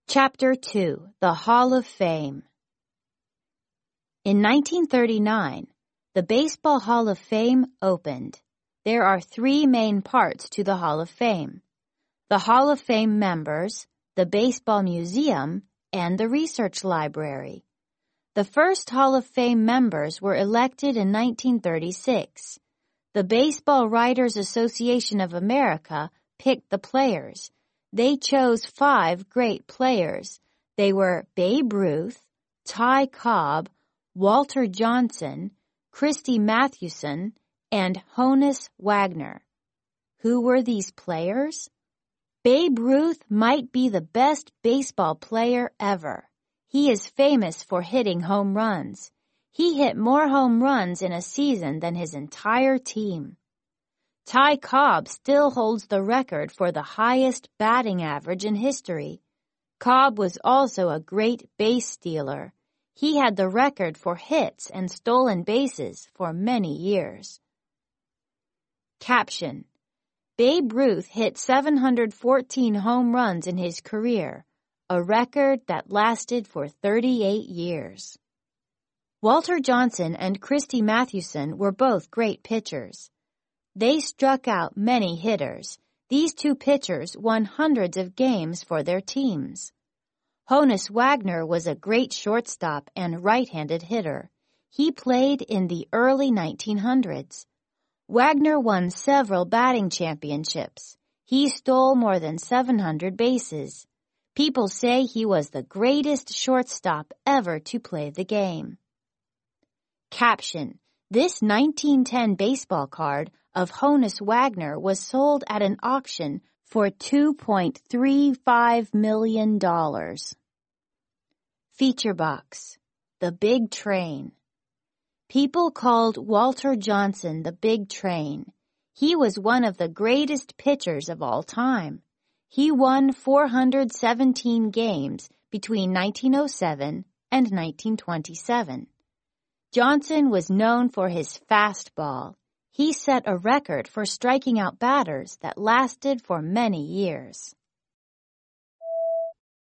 Chapter 2, The Hall of Fame. In 1939, the Baseball Hall of Fame opened. There are three main parts to the Hall of Fame: the Hall of Fame members, the Baseball Museum, and the Research Library. The first Hall of Fame members were elected in 1936. The Baseball Writers Association of America picked the players. They chose 5 great players. They were Babe Ruth, Ty Cobb, Walter Johnson, Christy Mathewson, and Honus Wagner. Who were these players? Babe Ruth might be the best baseball player ever. He is famous for hitting home runs. He hit more home runs in a season than his entire team. Ty Cobb still holds the record for the highest batting average in history. Cobb was also a great base stealer. He had the record for hits and stolen bases for many years. Caption: Babe Ruth hit 714 home runs in his career, a record that lasted for 38 years. Walter Johnson and Christy Mathewson were both great pitchers. They struck out many hitters. These two pitchers won hundreds of games for their teams. Honus Wagner was a great shortstop and right-handed hitter. He played in the early 1900s. Wagner won several batting championships. He stole more than 700 bases. People say he was the greatest shortstop ever to play the game. Caption: This 1910 baseball card of Honus Wagner was sold at an auction for $2.35 million. Feature box: The Big Train. People called Walter Johnson the Big Train. He was one of the greatest pitchers of all time. He won 417 games between 1907 and 1927. Johnson was known for his fastball. He set a record for striking out batters that lasted for many years.